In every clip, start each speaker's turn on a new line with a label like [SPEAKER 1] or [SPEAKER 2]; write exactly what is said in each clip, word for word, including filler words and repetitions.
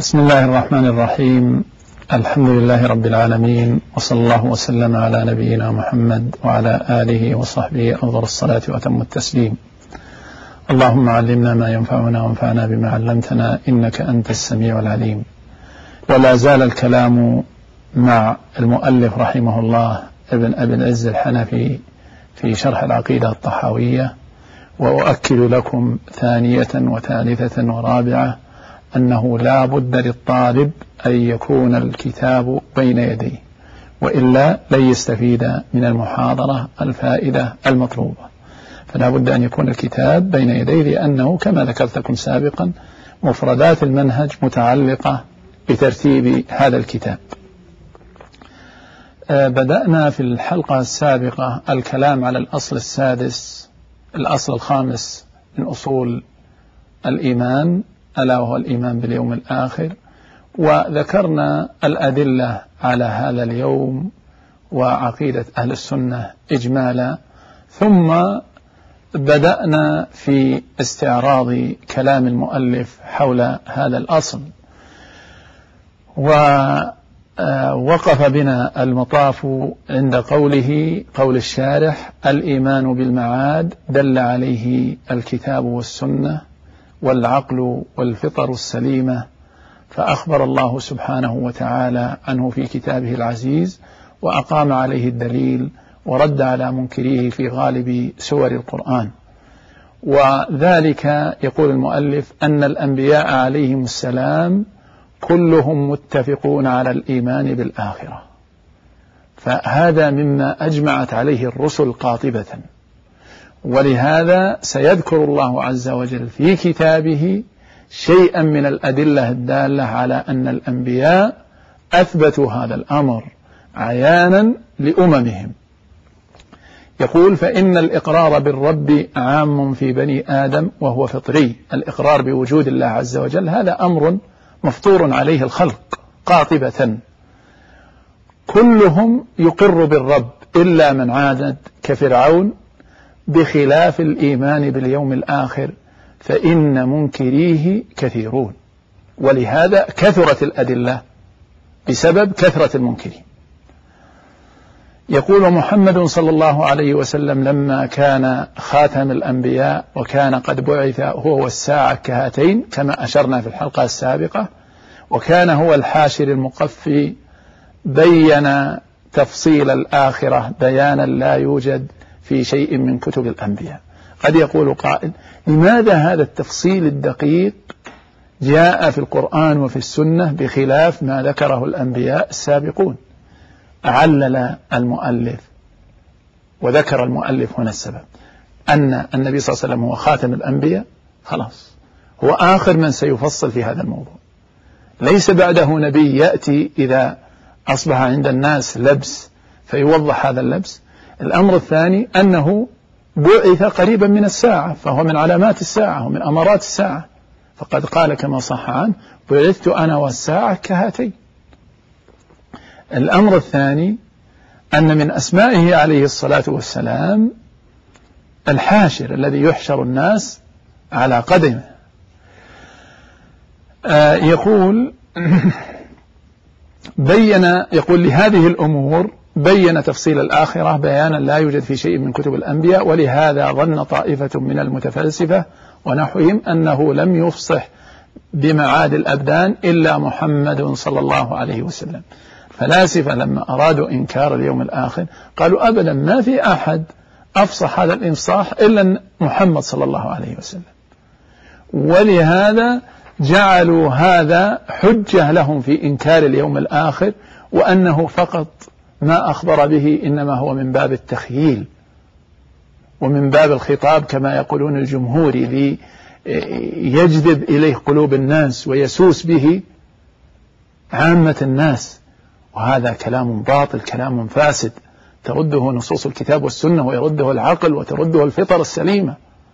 [SPEAKER 1] بسم الله الرحمن الرحيم. الحمد لله رب العالمين، وصلى الله وسلم على نبينا محمد وعلى آله وصحبه أفضل الصلاة وأتم التسليم. اللهم علمنا ما ينفعنا وانفعنا بما علمتنا إنك أنت السميع العليم. ولا زال الكلام مع المؤلف رحمه الله ابن أبي العز الحنفي في شرح العقيدة الطحاوية، وأؤكد لكم ثانية وثالثة ورابعة أنه لا بد للطالب أن يكون الكتاب بين يديه، وإلا لن يستفيد من المحاضرة الفائدة المطلوبة. فلا بد أن يكون الكتاب بين يديه، لأنه كما ذكرت لكم سابقا مفردات المنهج متعلقة بترتيب هذا الكتاب. بدأنا في الحلقة السابقة الكلام على الأصل السادس الأصل الخامس من أصول الإيمان، ألا وهو الإيمان باليوم الآخر، وذكرنا الأدلة على هذا اليوم وعقيدة أهل السنة إجمالا، ثم بدأنا في استعراض كلام المؤلف حول هذا الأصل، ووقف بنا المطاف عند قوله قول الشارح: الإيمان بالمعاد دل عليه الكتاب والسنة والعقل والفطر السليمة، فأخبر الله سبحانه وتعالى عنه في كتابه العزيز، وأقام عليه الدليل ورد على منكريه في غالب سور القرآن. وذلك يقول المؤلف أن الأنبياء عليهم السلام كلهم متفقون على الإيمان بالآخرة، فهذا مما أجمعت عليه الرسل قاطبة، ولهذا سيذكر الله عز وجل في كتابه شيئا من الأدلة الدالة على أن الأنبياء أثبتوا هذا الأمر عيانا لأممهم. يقول: فإن الإقرار بالرب عام في بني آدم وهو فطري. الإقرار بوجود الله عز وجل هذا أمر مفطور عليه الخلق قاطبة، كلهم يقر بالرب إلا من عاند كفرعون، بخلاف الإيمان باليوم الآخر فإن منكريه كثيرون، ولهذا كثرت الأدلة بسبب كثرة المنكرين. يقول: محمد صلى الله عليه وسلم لما كان خاتم الأنبياء وكان قد بعث هو والساعة كهاتين كما أشرنا في الحلقة السابقة، وكان هو الحاشر المقفي، بين تفصيل الآخرة بيانا لا يوجد في شيء من كتب الأنبياء. قد يقول قائل: لماذا هذا التفصيل الدقيق جاء في القرآن وفي السنة بخلاف ما ذكره الأنبياء السابقون؟ علل المؤلف وذكر المؤلف هنا السبب: أن النبي صلى الله عليه وسلم هو خاتم الأنبياء، خلاص هو آخر من سيفصل في هذا الموضوع، ليس بعده نبي يأتي إذا أصبح عند الناس لبس فيوضح هذا اللبس. الأمر الثاني أنه بعث قريبا من الساعة، فهو من علامات الساعة ومن أمارات الساعة، فقد قال كما صح عنه: بعثت أنا والساعة كهاتين. الأمر الثاني أن من أسمائه عليه الصلاة والسلام الحاشر الذي يحشر الناس على قدمه. آه يقول بين يقول لهذه الأمور بين تفصيل الآخرة بيانا لا يوجد في شيء من كتب الأنبياء، ولهذا ظن طائفة من المتفلسفة ونحوهم أنه لم يفصح بمعاد الأبدان إلا محمد صلى الله عليه وسلم. فلاسفة لما أرادوا إنكار اليوم الآخر قالوا: أبدا ما في أحد أفصح هذا الإنصاح إلا محمد صلى الله عليه وسلم، ولهذا جعلوا هذا حجة لهم في إنكار اليوم الآخر، وأنه فقط ما أخبر به إنما هو من باب التخييل ومن باب الخطاب كما يقولون الجمهور، ليجذب إليه قلوب الناس ويسوس به عامة الناس. وهذا كلام باطل، كلام فاسد، ترده نصوص الكتاب والسنة ويرده العقل وترده الفطر السليمة.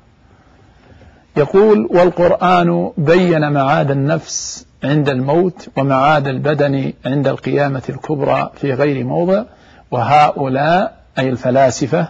[SPEAKER 1] يقول: والقرآن بين معاد النفس عند الموت ومعاد البدن عند القيامة الكبرى في غير موضع، وهؤلاء أي الفلاسفة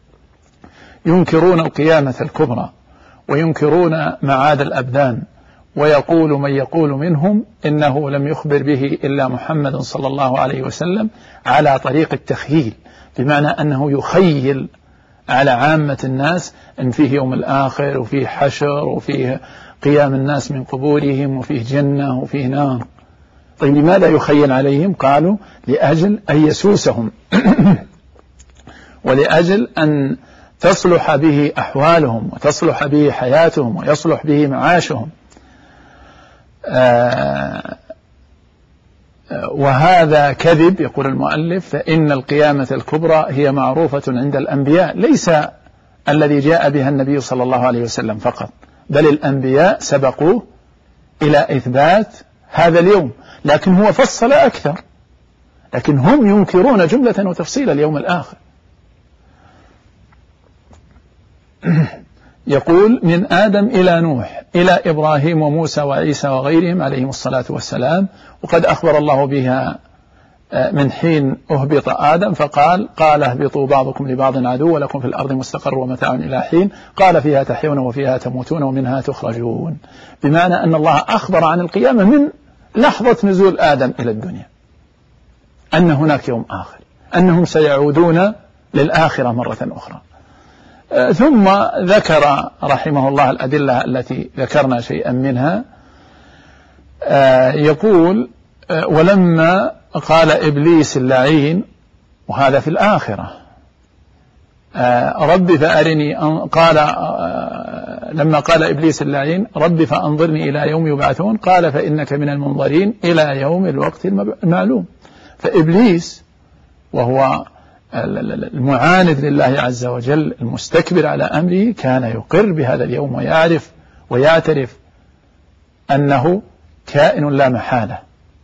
[SPEAKER 1] ينكرون القيامة الكبرى وينكرون معاد الأبدان ويقول من يقول منهم إنه لم يخبر به إلا محمد صلى الله عليه وسلم على طريق التخييل، بمعنى أنه يخيل على عامة الناس أن فيه يوم الآخر وفيه حشر وفيه قيام الناس من قبورهم وفيه جنة وفيه نار. طيب لماذا يخيل عليهم؟ قالوا لأجل أن يسوسهم ولأجل أن تصلح به أحوالهم وتصلح به حياتهم ويصلح به معاشهم. آه وهذا كذب. يقول المؤلف فإن القيامة الكبرى هي معروفة عند الأنبياء، ليس الذي جاء بها النبي صلى الله عليه وسلم فقط، بل الأنبياء سبقوه إلى إثبات هذا اليوم، لكن هو فصل أكثر، لكن هم ينكرون جملة وتفصيل اليوم الآخر. يقول من آدم إلى نوح إلى إبراهيم وموسى وعيسى وغيرهم عليهم الصلاة والسلام، وقد أخبر الله بها من حين أهبط آدم فقال قال اهبطوا بعضكم لبعض عدو ولكم في الأرض مستقر ومتاع إلى حين، قال فيها تحيون وفيها تموتون ومنها تخرجون، بمعنى أن الله أخبر عن القيامة من لحظة نزول آدم إلى الدنيا، أن هناك يوم آخر، أنهم سيعودون للآخرة مرة أخرى. ثم ذكر رحمه الله الأدلة التي ذكرنا شيئا منها. يقول ولما قال إبليس اللعين، وهذا في الآخرة، رب فأرني، قال لما قال إبليس اللعين رب فأنظرني إلى يوم يبعثون، قال فإنك من المنظرين إلى يوم الوقت المعلوم. فإبليس وهو المعاند لله عز وجل المستكبر على أمره كان يقر بهذا اليوم ويعرف ويعترف أنه كائن لا محالة.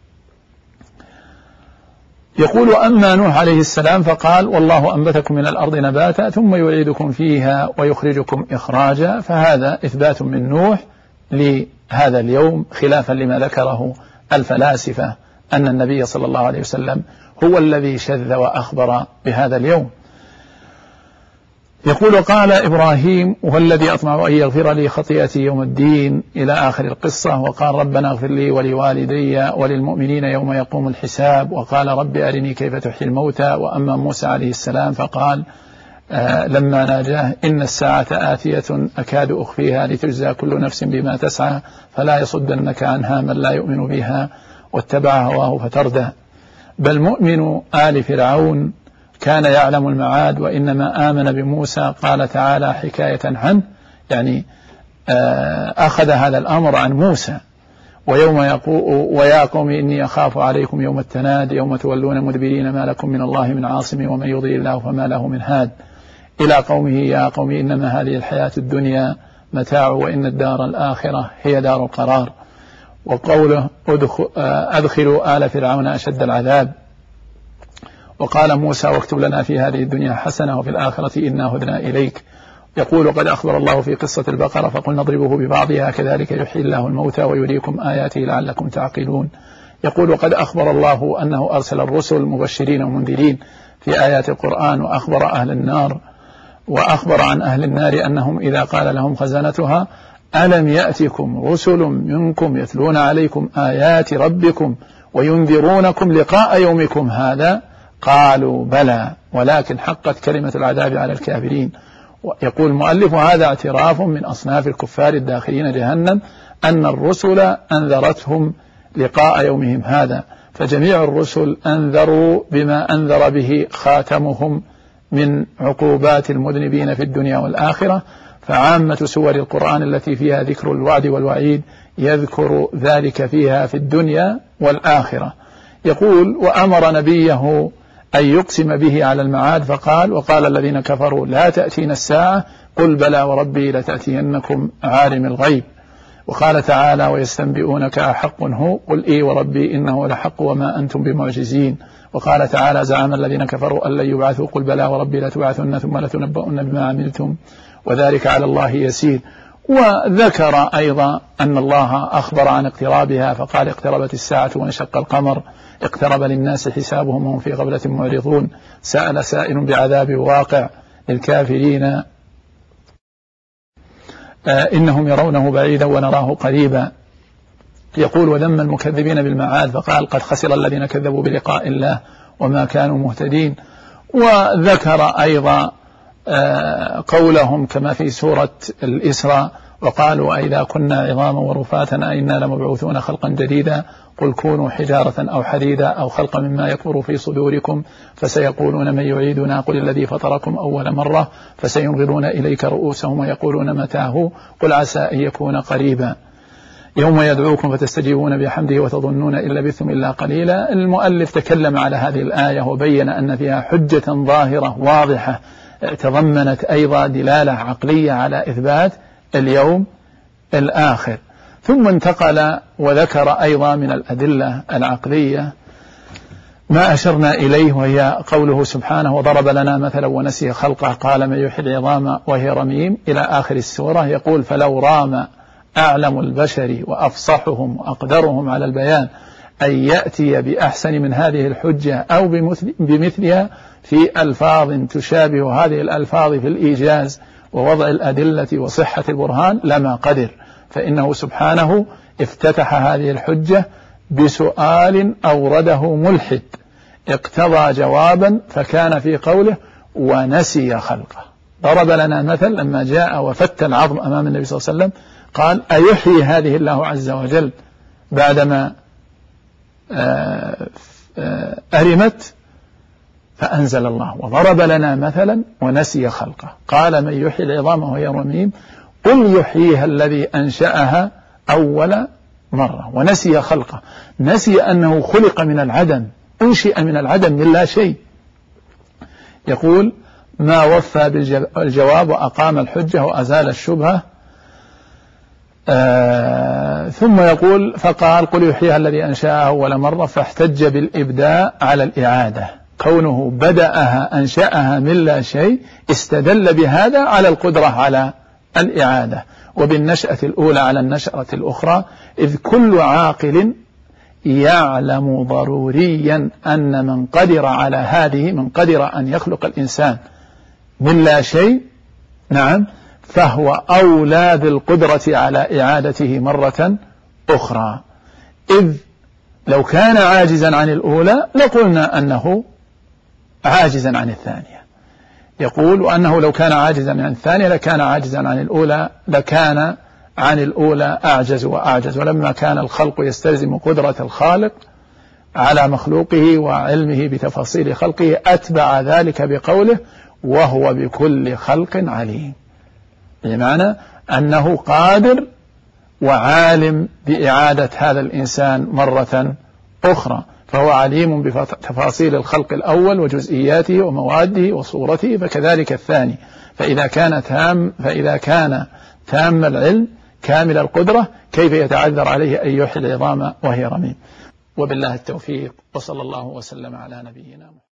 [SPEAKER 1] يقول أما نوح عليه السلام فقال والله أنبتكم من الأرض نباتا ثم يعيدكم فيها ويخرجكم إخراجا، فهذا إثبات من نوح لهذا اليوم، خلافا لما ذكره الفلاسفة أن النبي صلى الله عليه وسلم هو الذي شذ وأخبر بهذا اليوم. يقول قال إبراهيم هو الذي أطمع أن يغفر لي خطيئتي يوم الدين إلى آخر القصة، وقال ربنا اغفر لي ولوالدي وللمؤمنين يوم يقوم الحساب، وقال رب أرني كيف تحيي الموتى. وأما موسى عليه السلام فقال آه لما ناجاه إن الساعة آتية أكاد أخفيها لتجزى كل نفس بما تسعى فلا يصدنك عنها من لا يؤمن بها واتبع هواه فتردى. بل مؤمن آل فرعون كان يعلم المعاد وإنما آمن بموسى. قال تعالى حكاية عنه، يعني أخذ هذا الأمر عن موسى، ويوم يقول ويا قوم إني أخاف عليكم يوم التناد يوم تولون مدبرين ما لكم من الله من عاصم ومن يضلل الله فما له من هاد، إلى قومه يا قوم إنما هذه الحياة الدنيا متاع وإن الدار الآخرة هي دار القرار. وقوله أدخلوا آل فرعون أشد العذاب. وقال موسى واكتب لنا في هذه الدنيا حسنة وفي الآخرة إنا هدنا إليك. يقول قد أخبر الله في قصة البقرة فقل نضربه ببعضها كذلك يحيي الله الموتى ويريكم آياته لعلكم تعقلون. يقول قد أخبر الله أنه أرسل الرسل مبشرين ومنذرين في آيات القرآن، وأخبر أهل النار وأخبر عن أهل النار أنهم إذا قال لهم خزنتها ألم يأتكم رسل منكم يتلون عليكم آيات ربكم وينذرونكم لقاء يومكم هذا قالوا بلى ولكن حقت كلمة العذاب على الكافرين. يقول المؤلف هذا اعتراف من أصناف الكفار الداخلين جهنم أن الرسل أنذرتهم لقاء يومهم هذا، فجميع الرسل أنذروا بما أنذر به خاتمهم من عقوبات المذنبين في الدنيا والآخرة. فعامة سور القرآن التي فيها ذكر الوعد والوعيد يذكر ذلك فيها في الدنيا والآخرة. يقول وأمر نبيه أن يقسم به على المعاد فقال وقال الذين كفروا لا تأتينا الساعة قل بلى وربي لتأتينكم عالم الغيب. وقال تعالى ويستنبئونك أحق هو قل إي وربي إنه لحق وما أنتم بمعجزين. وقال تعالى زعم الذين كفروا أن لن يبعثوا قل بلى وربي لتبعثن ثم لتنبؤن بما عملتم وذلك على الله يسير. وذكر أيضا أن الله أخبر عن اقترابها فقال اقتربت الساعة وانشق القمر اقترب للناس حسابهم وهم في غفلة معرضون سأل سائل بعذاب واقع للكافرين آه إنهم يرونه بعيدا ونراه قريبا. يقول وذم المكذبين بالمعاد فقال قد خسر الذين كذبوا بلقاء الله وما كانوا مهتدين. وذكر أيضا قولهم كما في سورة الإسراء وقالوا أئذا كنا عظاما ورفاتا أئنا لمبعوثون خلقا جديدا قل كونوا حجارة أو حديدا أو خلقا مما يكبر في صدوركم فسيقولون من يعيدنا قل الذي فطركم أول مرة فسينغضون إليك رؤوسهم ويقولون متاه قل عسى أن يكون قريبا يوم يدعوكم فتستجيبون بحمده وتظنون إن لبثتم إلا قليلا. المؤلف تكلم على هذه الآية وبين أن فيها حجة ظاهرة واضحة تضمنت أيضا دلالة عقلية على إثبات اليوم الآخر. ثم انتقل وذكر أيضا من الأدلة العقلية ما أشرنا إليه وهي قوله سبحانه وضرب لنا مثلا ونسي خلقه قال من يحيي العظام وهي رميم إلى آخر السورة. يقول فلو رام أعلم البشر وأفصحهم وأقدرهم على البيان أن يأتي بأحسن من هذه الحجة أو بمثلها في ألفاظ تشابه هذه الألفاظ في الإيجاز ووضع الأدلة وصحة البرهان لما قدر، فإنه سبحانه افتتح هذه الحجة بسؤال أورده ملحد اقتضى جوابا فكان في قوله ونسي خلقه. ضرب لنا مثل لما جاء وفت العظم أمام النبي صلى الله عليه وسلم قال أيحيي هذه الله عز وجل بعدما أرمت فأنزل الله وضرب لنا مثلا ونسي خلقه قال من يحيي العظام وهي رميم قل يحييها الذي أنشأها أول مرة ونسي خلقه. نسي أنه خلق من العدم أنشئ من العدم من لا شيء. يقول ما وفى بالجواب وأقام الحجة وأزال الشبهة. آه ثم يقول فقال قل يحييها الذي أنشأها أول مرة فاحتج بالإبداء على الإعادة كونه بدأها أنشأها من لا شيء استدل بهذا على القدرة على الإعادة وبالنشأة الأولى على النشأة الأخرى إذ كل عاقل يعلم ضروريا أن من قدر على هذه من قدر أن يخلق الإنسان من لا شيء نعم فهو أولى بالقدرة على إعادته مرة أخرى. إذ لو كان عاجزا عن الأولى لقلنا أنه عاجزا عن الثانية. يقول وأنه لو كان عاجزا عن الثانية لكان عاجزا عن الأولى لكان عن الأولى أعجز وأعجز. ولما كان الخلق يستلزم قدرة الخالق على مخلوقه وعلمه بتفاصيل خلقه أتبع ذلك بقوله وهو بكل خلق عليم، بمعنى أنه قادر وعالم بإعادة هذا الإنسان مرة أخرى، فهو عليم بتفاصيل الخلق الأول وجزئياته ومواده وصورته، فكذلك الثاني. فإذا كان تام فإذا كان تام العلم كامل القدرة كيف يتعذر عليه أن يحيي العظام وهي رميم؟ وبالله التوفيق، وصلى الله وسلم على نبينا محمد.